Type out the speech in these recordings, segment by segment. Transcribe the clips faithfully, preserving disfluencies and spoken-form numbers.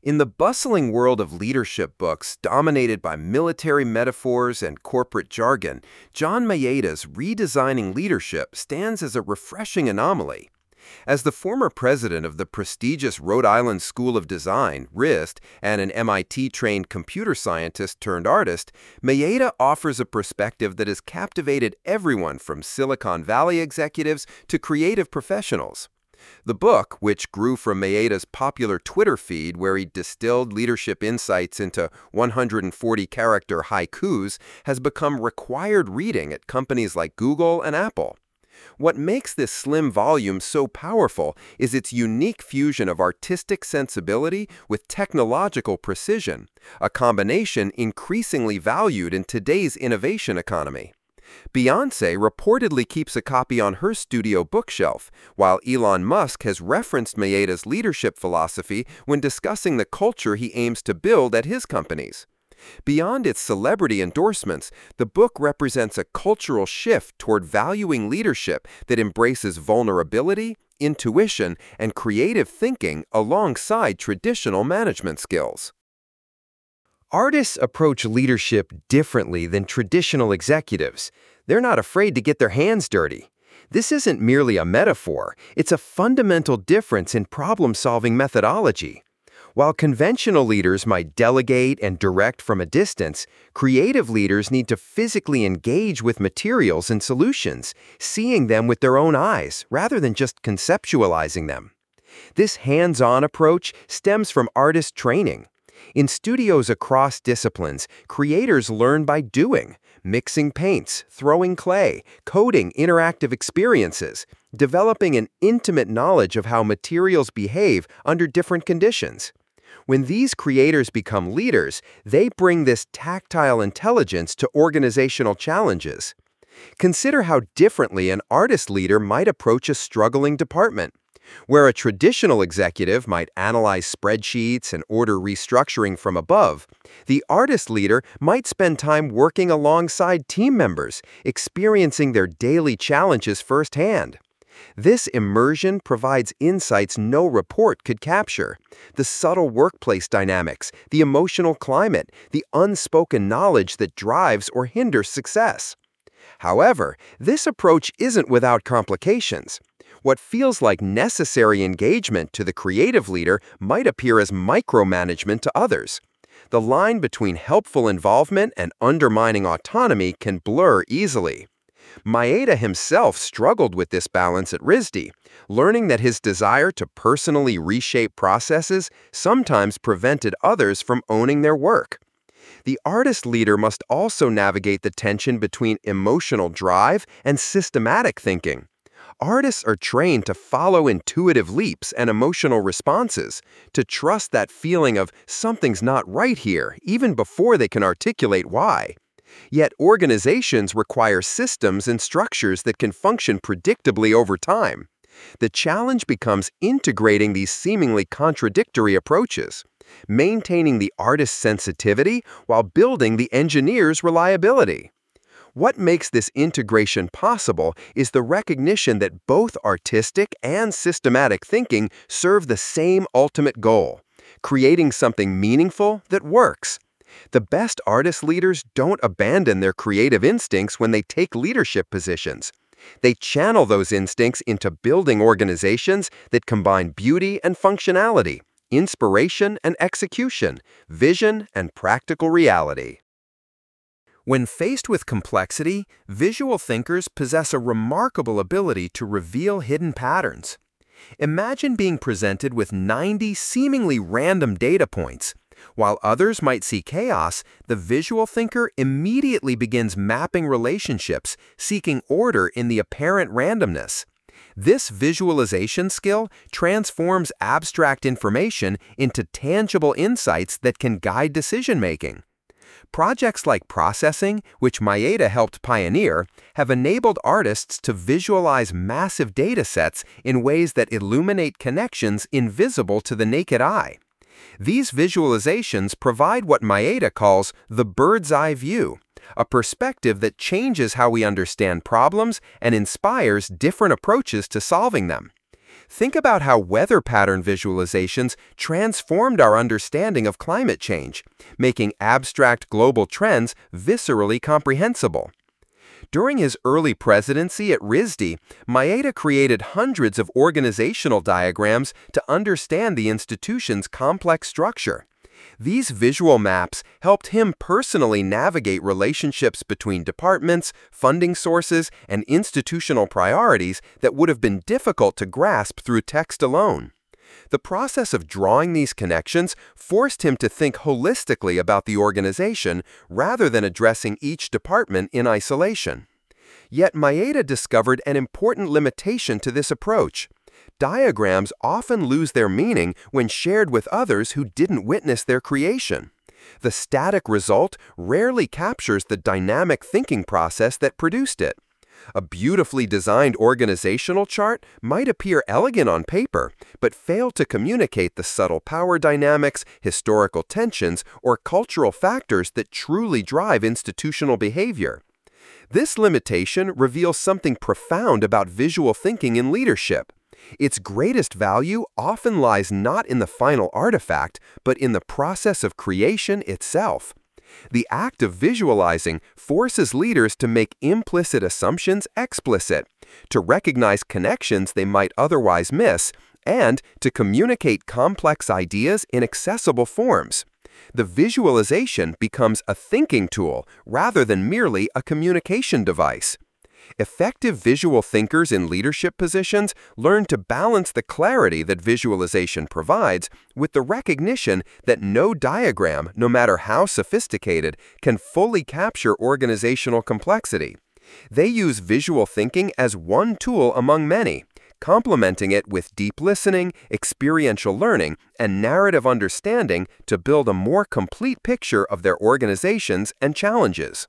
In the bustling world of leadership books dominated by military metaphors and corporate jargon, John Maeda's Redesigning Leadership stands as a refreshing anomaly. As the former president of the prestigious Rhode Island School of Design, RISD, and an M I T-trained computer scientist turned artist, Maeda offers a perspective that has captivated everyone from Silicon Valley executives to creative professionals. The book, which grew from Maeda's popular Twitter feed where he distilled leadership insights into one hundred forty character haikus, has become required reading at companies like Google and Apple. What makes this slim volume so powerful is its unique fusion of artistic sensibility with technological precision, a combination increasingly valued in today's innovation economy. Beyoncé reportedly keeps a copy on her studio bookshelf, while Elon Musk has referenced Maeda's leadership philosophy when discussing the culture he aims to build at his companies. Beyond its celebrity endorsements, the book represents a cultural shift toward valuing leadership that embraces vulnerability, intuition, and creative thinking alongside traditional management skills. Artists approach leadership differently than traditional executives. They're not afraid to get their hands dirty. This isn't merely a metaphor, it's a fundamental difference in problem-solving methodology. While conventional leaders might delegate and direct from a distance, creative leaders need to physically engage with materials and solutions, seeing them with their own eyes rather than just conceptualizing them. This hands-on approach stems from artist training. In studios across disciplines, creators learn by doing, mixing paints, throwing clay, coding interactive experiences, developing an intimate knowledge of how materials behave under different conditions. When these creators become leaders, they bring this tactile intelligence to organizational challenges. Consider how differently an artist leader might approach a struggling department. Where a traditional executive might analyze spreadsheets and order restructuring from above, the artist leader might spend time working alongside team members, experiencing their daily challenges firsthand. This immersion provides insights no report could capture: the subtle workplace dynamics, the emotional climate, the unspoken knowledge that drives or hinders success. However, this approach isn't without complications. What feels like necessary engagement to the creative leader might appear as micromanagement to others. The line between helpful involvement and undermining autonomy can blur easily. Maeda himself struggled with this balance at RISD, learning that his desire to personally reshape processes sometimes prevented others from owning their work. The artist leader must also navigate the tension between emotional drive and systematic thinking. Artists are trained to follow intuitive leaps and emotional responses, to trust that feeling of something's not right here, even before they can articulate why. Yet organizations require systems and structures that can function predictably over time. The challenge becomes integrating these seemingly contradictory approaches, maintaining the artist's sensitivity while building the engineer's reliability. What makes this integration possible is the recognition that both artistic and systematic thinking serve the same ultimate goal: creating something meaningful that works. The best artist leaders don't abandon their creative instincts when they take leadership positions. They channel those instincts into building organizations that combine beauty and functionality, inspiration and execution, vision and practical reality. When faced with complexity, visual thinkers possess a remarkable ability to reveal hidden patterns. Imagine being presented with ninety seemingly random data points. While others might see chaos, the visual thinker immediately begins mapping relationships, seeking order in the apparent randomness. This visualization skill transforms abstract information into tangible insights that can guide decision-making. Projects like Processing, which Maeda helped pioneer, have enabled artists to visualize massive data sets in ways that illuminate connections invisible to the naked eye. These visualizations provide what Maeda calls the bird's-eye view, a perspective that changes how we understand problems and inspires different approaches to solving them. Think about how weather pattern visualizations transformed our understanding of climate change, making abstract global trends viscerally comprehensible. During his early presidency at R I S D, Maeda created hundreds of organizational diagrams to understand the institution's complex structure. These visual maps helped him personally navigate relationships between departments, funding sources, and institutional priorities that would have been difficult to grasp through text alone. The process of drawing these connections forced him to think holistically about the organization rather than addressing each department in isolation. Yet Maeda discovered an important limitation to this approach. Diagrams often lose their meaning when shared with others who didn't witness their creation. The static result rarely captures the dynamic thinking process that produced it. A beautifully designed organizational chart might appear elegant on paper, but fail to communicate the subtle power dynamics, historical tensions, or cultural factors that truly drive institutional behavior. This limitation reveals something profound about visual thinking in leadership. Its greatest value often lies not in the final artifact, but in the process of creation itself. The act of visualizing forces leaders to make implicit assumptions explicit, to recognize connections they might otherwise miss, and to communicate complex ideas in accessible forms. The visualization becomes a thinking tool rather than merely a communication device. Effective visual thinkers in leadership positions learn to balance the clarity that visualization provides with the recognition that no diagram, no matter how sophisticated, can fully capture organizational complexity. They use visual thinking as one tool among many, complementing it with deep listening, experiential learning, and narrative understanding to build a more complete picture of their organizations and challenges.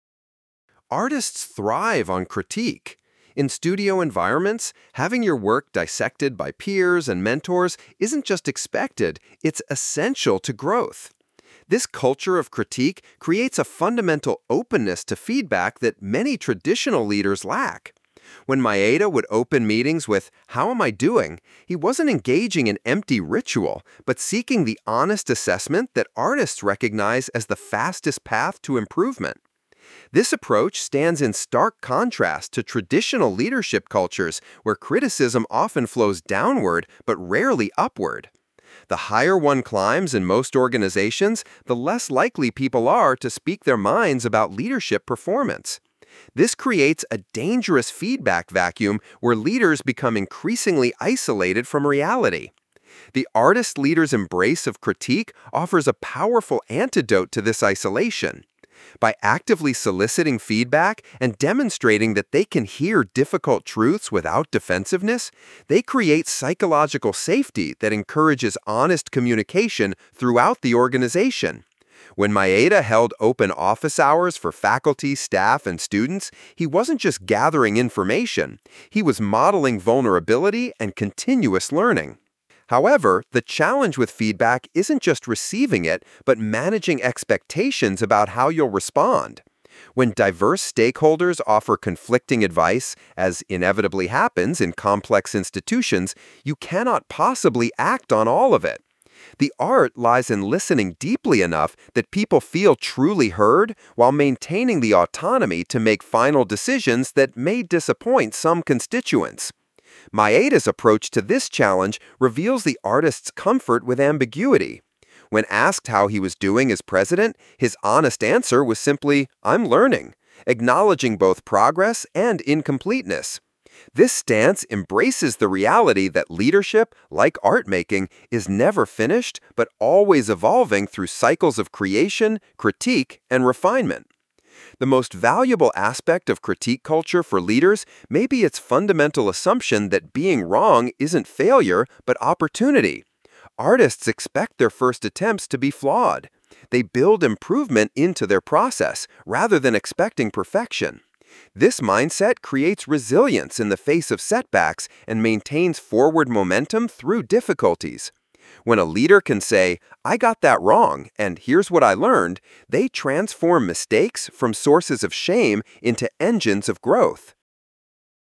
Artists thrive on critique. In studio environments, having your work dissected by peers and mentors isn't just expected, it's essential to growth. This culture of critique creates a fundamental openness to feedback that many traditional leaders lack. When Maeda would open meetings with, "How am I doing?" he wasn't engaging in empty ritual, but seeking the honest assessment that artists recognize as the fastest path to improvement. This approach stands in stark contrast to traditional leadership cultures where criticism often flows downward but rarely upward. The higher one climbs in most organizations, the less likely people are to speak their minds about leadership performance. This creates a dangerous feedback vacuum where leaders become increasingly isolated from reality. The artist leader's embrace of critique offers a powerful antidote to this isolation. By actively soliciting feedback and demonstrating that they can hear difficult truths without defensiveness, they create psychological safety that encourages honest communication throughout the organization. When Maeda held open office hours for faculty, staff, and students, he wasn't just gathering information, he was modeling vulnerability and continuous learning. However, the challenge with feedback isn't just receiving it, but managing expectations about how you'll respond. When diverse stakeholders offer conflicting advice, as inevitably happens in complex institutions, you cannot possibly act on all of it. The art lies in listening deeply enough that people feel truly heard while maintaining the autonomy to make final decisions that may disappoint some constituents. Maeda's approach to this challenge reveals the artist's comfort with ambiguity. When asked how he was doing as president, his honest answer was simply, "I'm learning," acknowledging both progress and incompleteness. This stance embraces the reality that leadership, like art making, is never finished but always evolving through cycles of creation, critique, and refinement. The most valuable aspect of critique culture for leaders may be its fundamental assumption that being wrong isn't failure, but opportunity. Artists expect their first attempts to be flawed. They build improvement into their process, rather than expecting perfection. This mindset creates resilience in the face of setbacks and maintains forward momentum through difficulties. When a leader can say, "I got that wrong, and here's what I learned," they transform mistakes from sources of shame into engines of growth.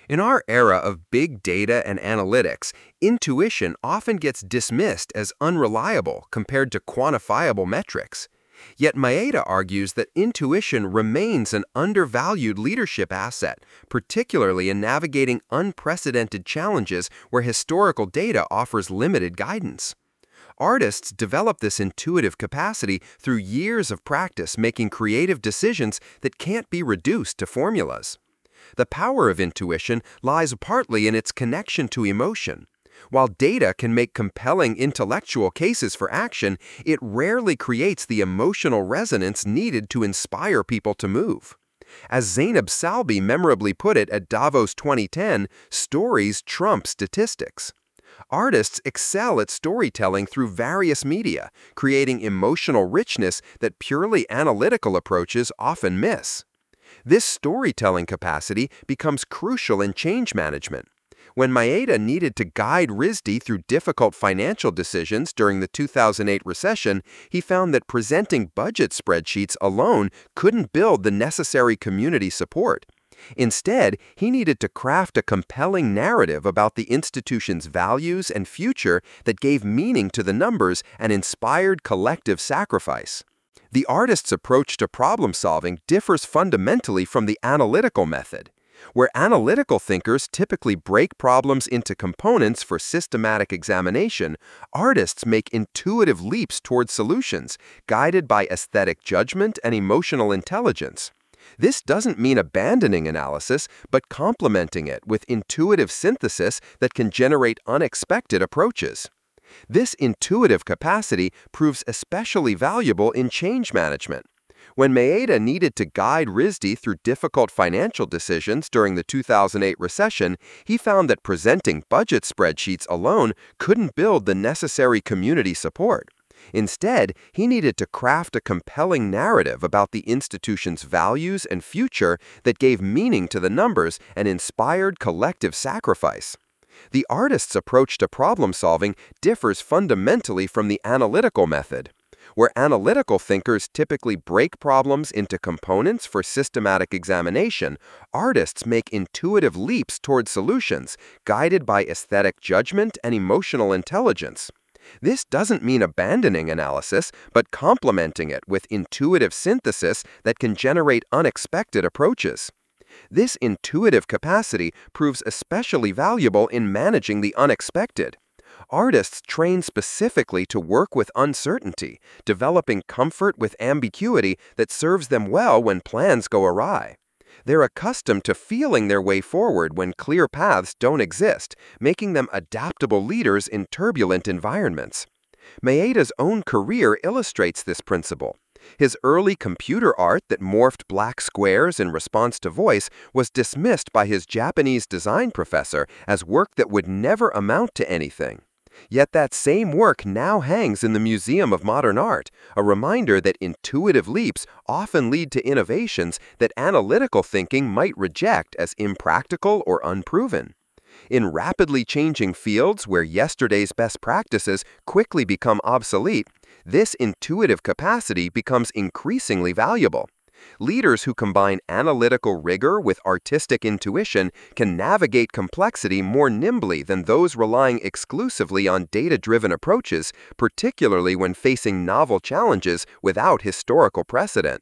In our era of big data and analytics, intuition often gets dismissed as unreliable compared to quantifiable metrics. Yet Maeda argues that intuition remains an undervalued leadership asset, particularly in navigating unprecedented challenges where historical data offers limited guidance. Artists develop this intuitive capacity through years of practice making creative decisions that can't be reduced to formulas. The power of intuition lies partly in its connection to emotion. While data can make compelling intellectual cases for action, it rarely creates the emotional resonance needed to inspire people to move. As Zainab Salbi memorably put it at Davos twenty ten, stories trump statistics. Artists excel at storytelling through various media, creating emotional richness that purely analytical approaches often miss. This storytelling capacity becomes crucial in change management. When Maeda needed to guide R I S D through difficult financial decisions during the two thousand eight recession, he found that presenting budget spreadsheets alone couldn't build the necessary community support. Instead, he needed to craft a compelling narrative about the institution's values and future that gave meaning to the numbers and inspired collective sacrifice. The artist's approach to problem-solving differs fundamentally from the analytical method. Where analytical thinkers typically break problems into components for systematic examination, artists make intuitive leaps toward solutions, guided by aesthetic judgment and emotional intelligence. This doesn't mean abandoning analysis, but complementing it with intuitive synthesis that can generate unexpected approaches. This intuitive capacity proves especially valuable in change management. When Maeda needed to guide R I S D through difficult financial decisions during the two thousand eight recession, he found that presenting budget spreadsheets alone couldn't build the necessary community support. Instead, he needed to craft a compelling narrative about the institution's values and future that gave meaning to the numbers and inspired collective sacrifice. The artist's approach to problem-solving differs fundamentally from the analytical method. Where analytical thinkers typically break problems into components for systematic examination, artists make intuitive leaps toward solutions, guided by aesthetic judgment and emotional intelligence. This doesn't mean abandoning analysis, but complementing it with intuitive synthesis that can generate unexpected approaches. This intuitive capacity proves especially valuable in managing the unexpected. Artists train specifically to work with uncertainty, developing comfort with ambiguity that serves them well when plans go awry. They're accustomed to feeling their way forward when clear paths don't exist, making them adaptable leaders in turbulent environments. Maeda's own career illustrates this principle. His early computer art that morphed black squares in response to voice was dismissed by his Japanese design professor as work that would never amount to anything. Yet that same work now hangs in the Museum of Modern Art, a reminder that intuitive leaps often lead to innovations that analytical thinking might reject as impractical or unproven. In rapidly changing fields where yesterday's best practices quickly become obsolete, this intuitive capacity becomes increasingly valuable. Leaders who combine analytical rigor with artistic intuition can navigate complexity more nimbly than those relying exclusively on data-driven approaches, particularly when facing novel challenges without historical precedent.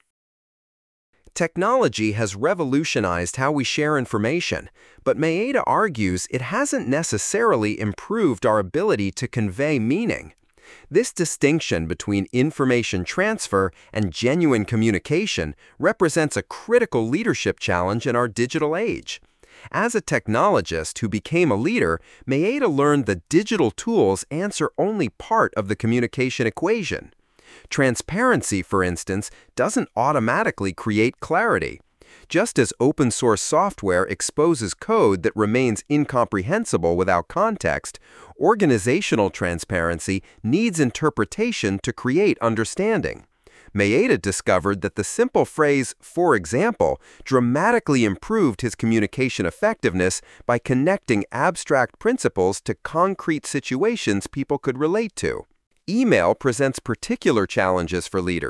Technology has revolutionized how we share information, but Maeda argues it hasn't necessarily improved our ability to convey meaning. This distinction between information transfer and genuine communication represents a critical leadership challenge in our digital age. As a technologist who became a leader, Maeda learned that digital tools answer only part of the communication equation. Transparency, for instance, doesn't automatically create clarity. Just as open-source software exposes code that remains incomprehensible without context, organizational transparency needs interpretation to create understanding. Maeda discovered that the simple phrase, "for example," dramatically improved his communication effectiveness by connecting abstract principles to concrete situations people could relate to. Email presents particular challenges for leaders.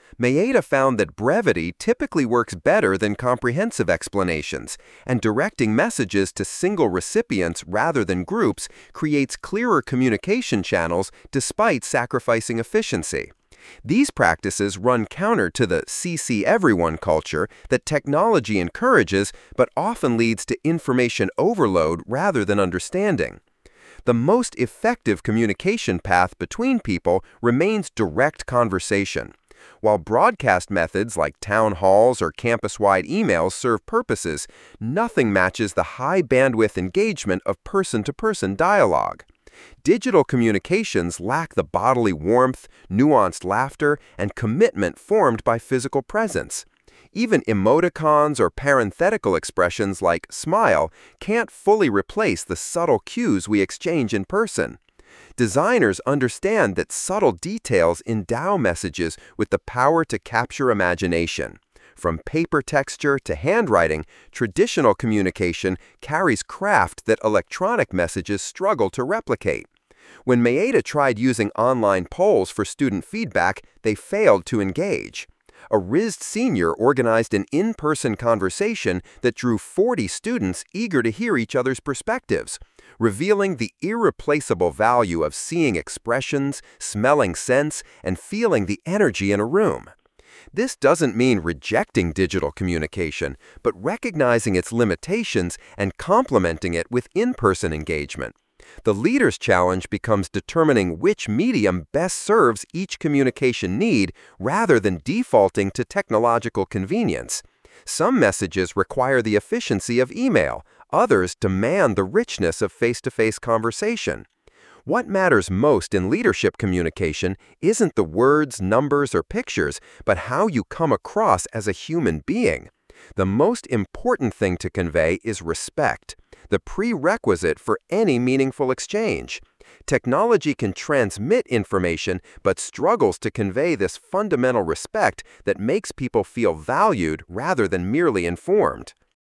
Maeda found that brevity typically works better than comprehensive explanations, and directing messages to single recipients rather than groups creates clearer communication channels despite sacrificing efficiency. These practices run counter to the C C everyone culture that technology encourages but often leads to information overload rather than understanding. The most effective communication path between people remains direct conversation. While broadcast methods like town halls or campus-wide emails serve purposes, nothing matches the high bandwidth engagement of person-to-person dialogue. Digital communications lack the bodily warmth, nuanced laughter, and commitment formed by physical presence. Even emoticons or parenthetical expressions like smile can't fully replace the subtle cues we exchange in person. Designers understand that subtle details endow messages with the power to capture imagination. From paper texture to handwriting, traditional communication carries craft that electronic messages struggle to replicate. When Maeda tried using online polls for student feedback, they failed to engage. A R I S D senior organized an in-person conversation that drew forty students eager to hear each other's perspectives, revealing the irreplaceable value of seeing expressions, smelling scents, and feeling the energy in a room. This doesn't mean rejecting digital communication, but recognizing its limitations and complementing it with in-person engagement. The leader's challenge becomes determining which medium best serves each communication need rather than defaulting to technological convenience. Some messages require the efficiency of email, others demand the richness of face-to-face conversation. What matters most in leadership communication isn't the words, numbers, or pictures, but how you come across as a human being. The most important thing to convey is respect, the prerequisite for any meaningful exchange. Technology can transmit information, but struggles to convey this fundamental respect that makes people feel valued rather than merely informed.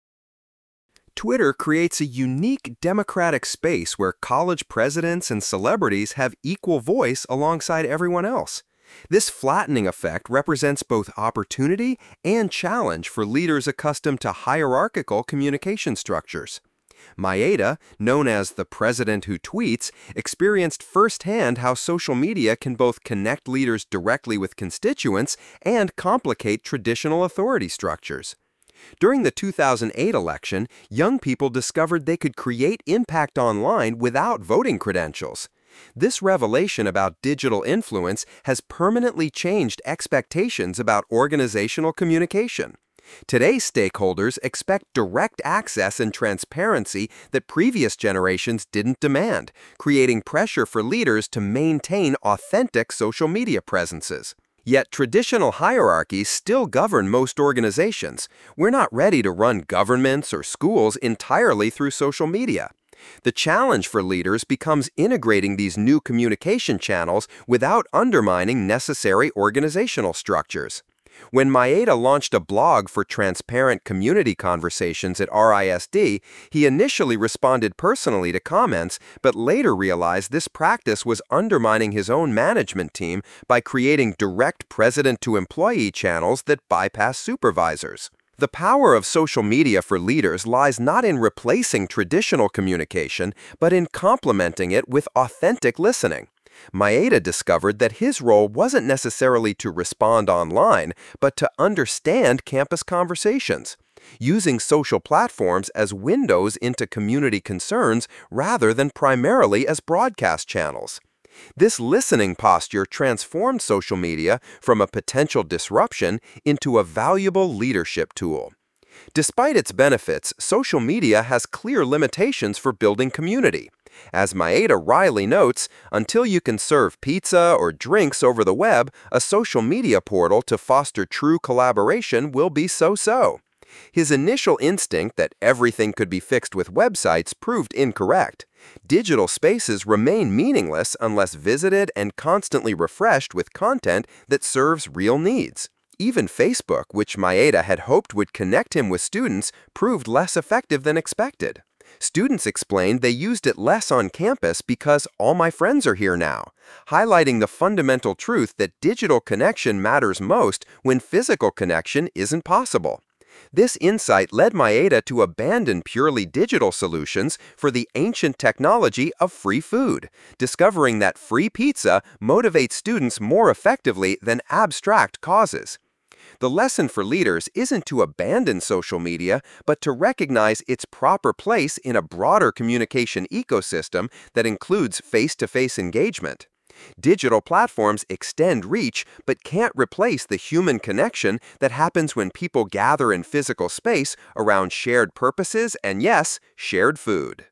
Twitter creates a unique democratic space where college presidents and celebrities have equal voice alongside everyone else. This flattening effect represents both opportunity and challenge for leaders accustomed to hierarchical communication structures. Maeda, known as the president who tweets, experienced firsthand how social media can both connect leaders directly with constituents and complicate traditional authority structures. During the two thousand eight election, young people discovered they could create impact online without voting credentials. This revelation about digital influence has permanently changed expectations about organizational communication. Today's stakeholders expect direct access and transparency that previous generations didn't demand, creating pressure for leaders to maintain authentic social media presences. Yet traditional hierarchies still govern most organizations. We're not ready to run governments or schools entirely through social media. The challenge for leaders becomes integrating these new communication channels without undermining necessary organizational structures. When Maeda launched a blog for transparent community conversations at R I S D, he initially responded personally to comments, but later realized this practice was undermining his own management team by creating direct president-to-employee channels that bypass supervisors. The power of social media for leaders lies not in replacing traditional communication, but in complementing it with authentic listening. Maeda discovered that his role wasn't necessarily to respond online, but to understand campus conversations, using social platforms as windows into community concerns rather than primarily as broadcast channels. This listening posture transformed social media from a potential disruption into a valuable leadership tool. Despite its benefits, social media has clear limitations for building community. As Maeda Riley notes, until you can serve pizza or drinks over the web, a social media portal to foster true collaboration will be so-so. His initial instinct that everything could be fixed with websites proved incorrect. Digital spaces remain meaningless unless visited and constantly refreshed with content that serves real needs. Even Facebook, which Maeda had hoped would connect him with students, proved less effective than expected. Students explained they used it less on campus because all my friends are here now, highlighting the fundamental truth that digital connection matters most when physical connection isn't possible. This insight led Maeda to abandon purely digital solutions for the ancient technology of free food, discovering that free pizza motivates students more effectively than abstract causes. The lesson for leaders isn't to abandon social media, but to recognize its proper place in a broader communication ecosystem that includes face-to-face engagement. Digital platforms extend reach, but can't replace the human connection that happens when people gather in physical space around shared purposes and, yes, shared food.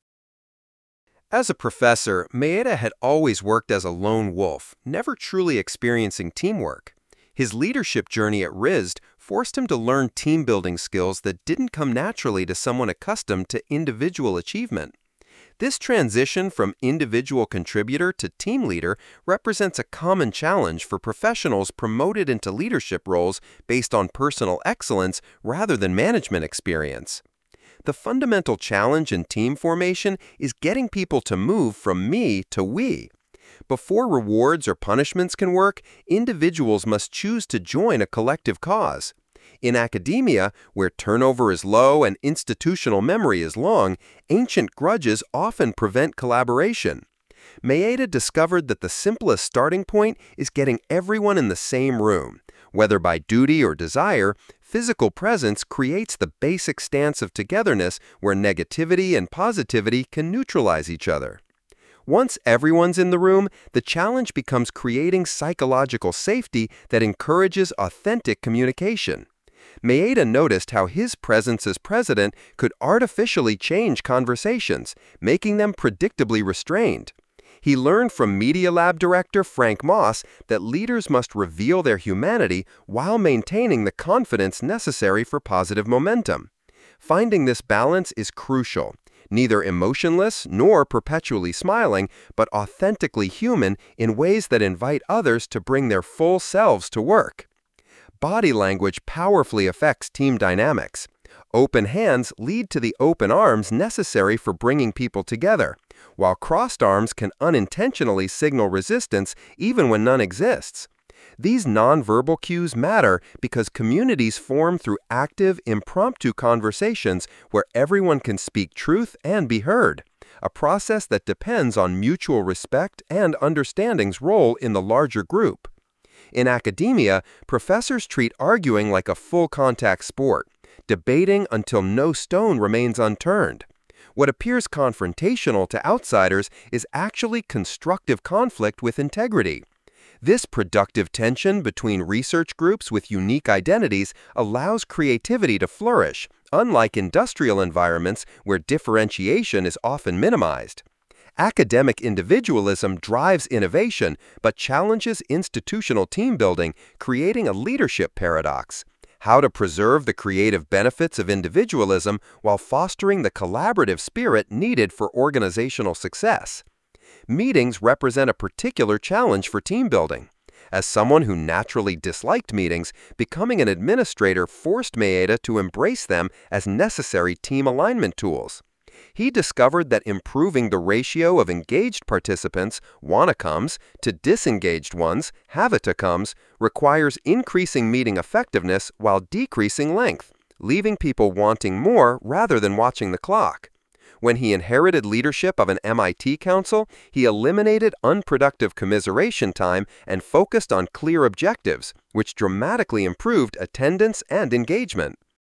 As a professor, Maeda had always worked as a lone wolf, never truly experiencing teamwork. His leadership journey at R I S D forced him to learn team-building skills that didn't come naturally to someone accustomed to individual achievement. This transition from individual contributor to team leader represents a common challenge for professionals promoted into leadership roles based on personal excellence rather than management experience. The fundamental challenge in team formation is getting people to move from me to we. Before rewards or punishments can work, individuals must choose to join a collective cause. In academia, where turnover is low and institutional memory is long, ancient grudges often prevent collaboration. Maeda discovered that the simplest starting point is getting everyone in the same room. Whether by duty or desire, physical presence creates the basic stance of togetherness where negativity and positivity can neutralize each other. Once everyone's in the room, the challenge becomes creating psychological safety that encourages authentic communication. Maeda noticed how his presence as president could artificially change conversations, making them predictably restrained. He learned from Media Lab director Frank Moss that leaders must reveal their humanity while maintaining the confidence necessary for positive momentum. Finding this balance is crucial. Neither emotionless nor perpetually smiling, but authentically human in ways that invite others to bring their full selves to work. Body language powerfully affects team dynamics. Open hands lead to the open arms necessary for bringing people together, while crossed arms can unintentionally signal resistance even when none exists. These nonverbal cues matter because communities form through active, impromptu conversations where everyone can speak truth and be heard, a process that depends on mutual respect and understanding's role in the larger group. In academia, professors treat arguing like a full-contact sport, debating until no stone remains unturned. What appears confrontational to outsiders is actually constructive conflict with integrity. This productive tension between research groups with unique identities allows creativity to flourish, unlike industrial environments where differentiation is often minimized. Academic individualism drives innovation but challenges institutional team building, creating a leadership paradox. How to preserve the creative benefits of individualism while fostering the collaborative spirit needed for organizational success. Meetings represent a particular challenge for team building. As someone who naturally disliked meetings, becoming an administrator forced Maeda to embrace them as necessary team alignment tools. He discovered that improving the ratio of engaged participants, wanna-comes, to disengaged ones, have-it-to-comes, requires increasing meeting effectiveness while decreasing length, leaving people wanting more rather than watching the clock. When he inherited leadership of an M I T council, he eliminated unproductive commiseration time and focused on clear objectives, which dramatically improved attendance and engagement.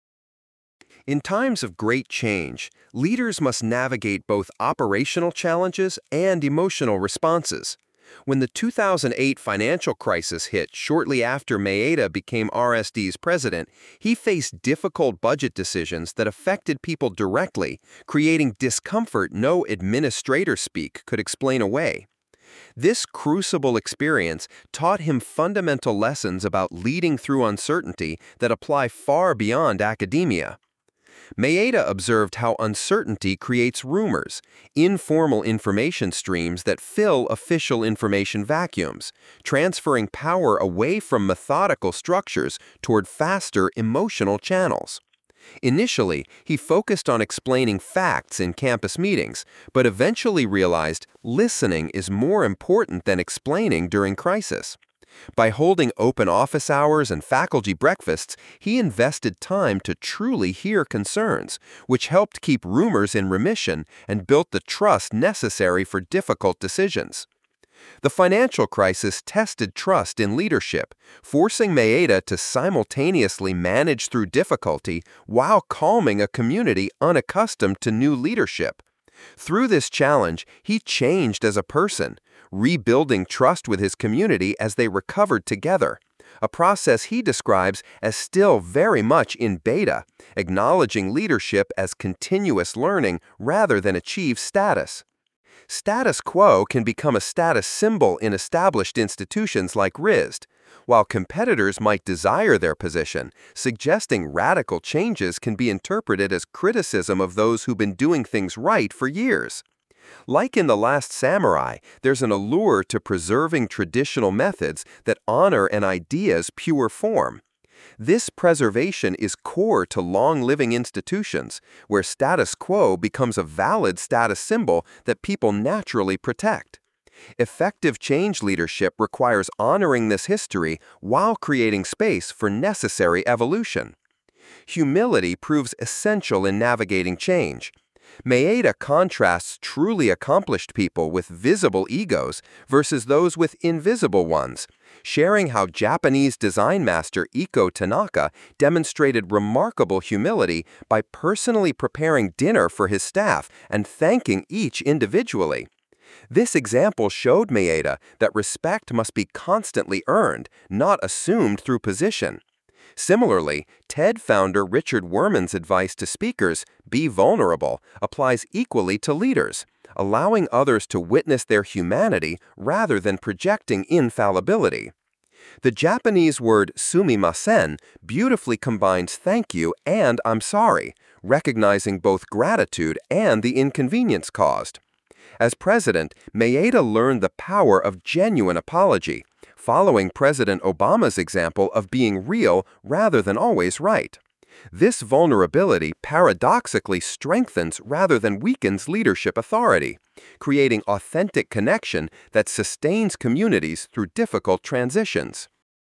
In times of great change, leaders must navigate both operational challenges and emotional responses. When the two thousand eight financial crisis hit shortly after Maeda became R S D's president, he faced difficult budget decisions that affected people directly, creating discomfort no administrator speak could explain away. This crucible experience taught him fundamental lessons about leading through uncertainty that apply far beyond academia. Maeda observed how uncertainty creates rumors, informal information streams that fill official information vacuums, transferring power away from methodical structures toward faster emotional channels. Initially, he focused on explaining facts in campus meetings, but eventually realized listening is more important than explaining during crisis. By holding open office hours and faculty breakfasts, he invested time to truly hear concerns, which helped keep rumors in remission and built the trust necessary for difficult decisions. The financial crisis tested trust in leadership, forcing Maeda to simultaneously manage through difficulty while calming a community unaccustomed to new leadership. Through this challenge, he changed as a person, rebuilding trust with his community as they recovered together, a process he describes as still very much in beta, acknowledging leadership as continuous learning rather than achieve status. Status quo can become a status symbol in established institutions like R I S D, while competitors might desire their position, suggesting radical changes can be interpreted as criticism of those who've been doing things right for years. Like in The Last Samurai, there's an allure to preserving traditional methods that honor an idea's pure form. This preservation is core to long-living institutions, where status quo becomes a valid status symbol that people naturally protect. Effective change leadership requires honoring this history while creating space for necessary evolution. Humility proves essential in navigating change. Maeda contrasts truly accomplished people with visible egos versus those with invisible ones, sharing how Japanese design master Iko Tanaka demonstrated remarkable humility by personally preparing dinner for his staff and thanking each individually. This example showed Maeda that respect must be constantly earned, not assumed through position. Similarly, TED founder Richard Wurman's advice to speakers, "Be vulnerable," applies equally to leaders, allowing others to witness their humanity rather than projecting infallibility. The Japanese word sumimasen beautifully combines thank you and I'm sorry, recognizing both gratitude and the inconvenience caused. As president, Maeda learned the power of genuine apology, following President Obama's example of being real rather than always right. This vulnerability paradoxically strengthens rather than weakens leadership authority, creating authentic connection that sustains communities through difficult transitions.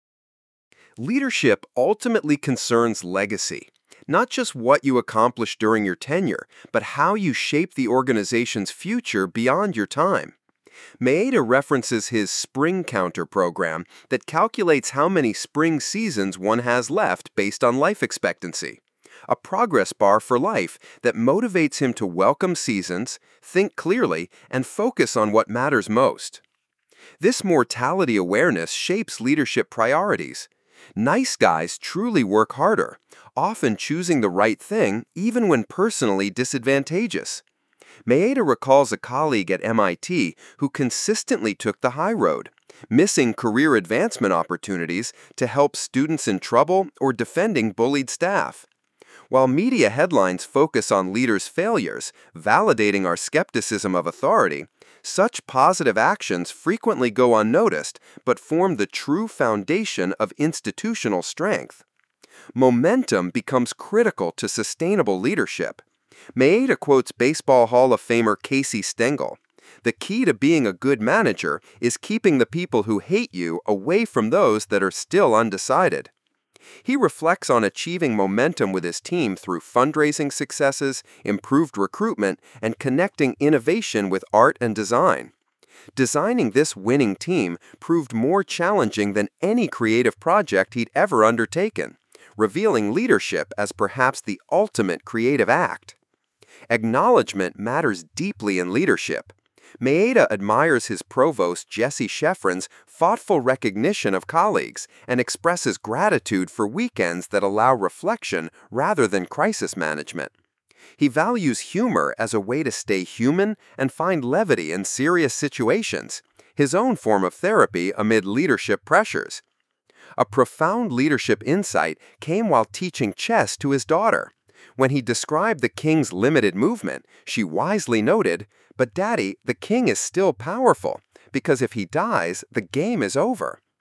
Leadership ultimately concerns legacy, not just what you accomplished during your tenure, but how you shape the organization's future beyond your time. Maeda references his Spring Counter program that calculates how many spring seasons one has left based on life expectancy, a progress bar for life that motivates him to welcome seasons, think clearly, and focus on what matters most. This mortality awareness shapes leadership priorities. Nice guys truly work harder, often choosing the right thing even when personally disadvantageous. Maeda recalls a colleague at M I T who consistently took the high road, missing career advancement opportunities to help students in trouble or defending bullied staff. While media headlines focus on leaders' failures, validating our skepticism of authority, such positive actions frequently go unnoticed but form the true foundation of institutional strength. Momentum becomes critical to sustainable leadership. Maeda quotes Baseball Hall of Famer Casey Stengel. The key to being a good manager is keeping the people who hate you away from those that are still undecided. He reflects on achieving momentum with his team through fundraising successes, improved recruitment, and connecting innovation with art and design. Designing this winning team proved more challenging than any creative project he'd ever undertaken, revealing leadership as perhaps the ultimate creative act. Acknowledgement matters deeply in leadership. Maeda admires his provost Jesse Sheffrin's thoughtful recognition of colleagues and expresses gratitude for weekends that allow reflection rather than crisis management. He values humor as a way to stay human and find levity in serious situations, his own form of therapy amid leadership pressures. A profound leadership insight came while teaching chess to his daughter. When he described the king's limited movement, she wisely noted, "But Daddy, the king is still powerful, because if he dies, the game is over."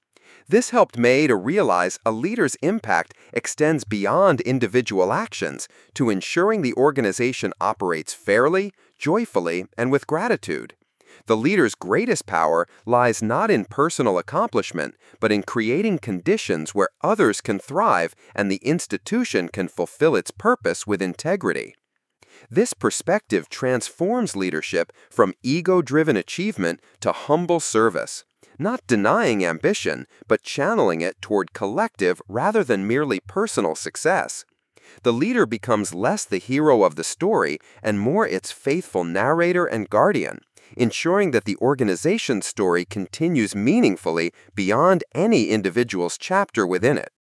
This helped May to realize a leader's impact extends beyond individual actions to ensuring the organization operates fairly, joyfully, and with gratitude. The leader's greatest power lies not in personal accomplishment, but in creating conditions where others can thrive and the institution can fulfill its purpose with integrity. This perspective transforms leadership from ego-driven achievement to humble service, not denying ambition, but channeling it toward collective rather than merely personal success. The leader becomes less the hero of the story and more its faithful narrator and guardian, ensuring that the organization's story continues meaningfully beyond any individual's chapter within it.